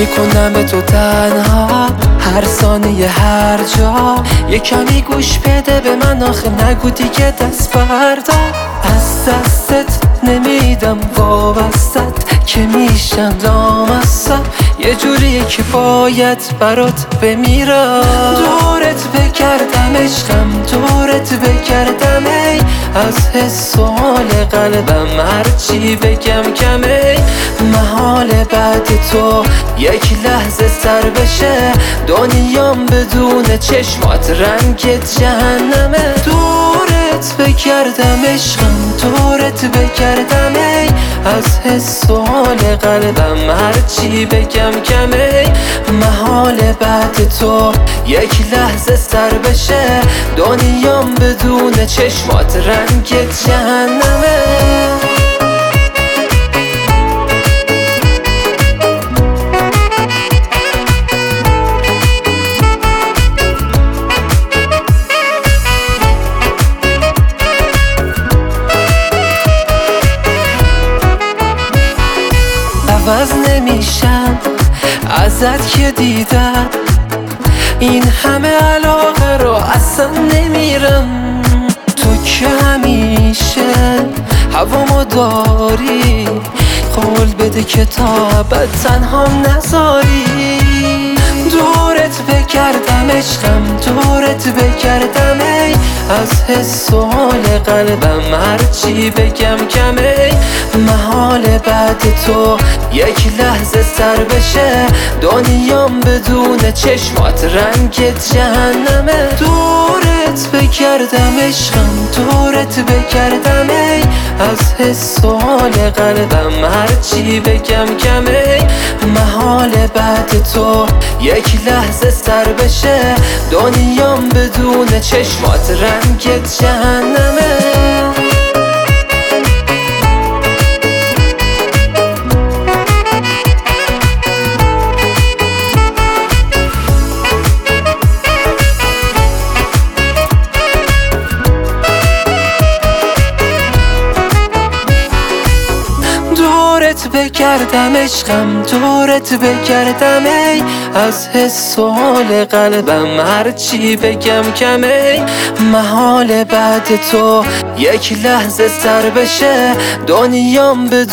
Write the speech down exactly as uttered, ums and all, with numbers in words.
میکنم تو تنها هر ثانیه هر جا. یه کمی گوش بده به من آخه نگو دیگه دست بردار. از دستت نمیدم وابستت که میشم لامصب. یه جوریه که باید برات بمیرم. دورت بگردم عشقم دورت بگردم ای از حس و حال قلبم هرچی بگم کمه. محال بعد تو یک لحظه سر بشه دنیام بدون چشمات رنگ جهنمه. دورت بگردم عشقم دورت بگردم ای از حس و حال قلبم هرچی بگم کمه. محال بعد تو یک لحظه سر بشه دنیام بدون چشمات رنگ جهنمه. عوض نمیشم ازت که دیدم این همه علاقه رو اصلا نمیرم. تو که همیشه هوامو داری قول بده که تا ابد تنهام نذاری. دورت بگردم عشقم دورت بگردم ای از حس و حال قلبم هرچی بگم کمه. محال بعد تو یک لحظه سر بشه دنیام بدون چشمات رنگ جهنمه. دورت بگردم عشقم دورت بگردم ای از حس و حال قلبم هرچی بگم کمه. محال بعد تو یک لحظه سر بشه دنیام بدون چشمات رنگ جهنمه. دورت بگردم عشقم دورت بگردم ای از حس و حال قلبم هرچی بگم کمه. محال بعد تو یک لحظه سر بشه دنیام بدون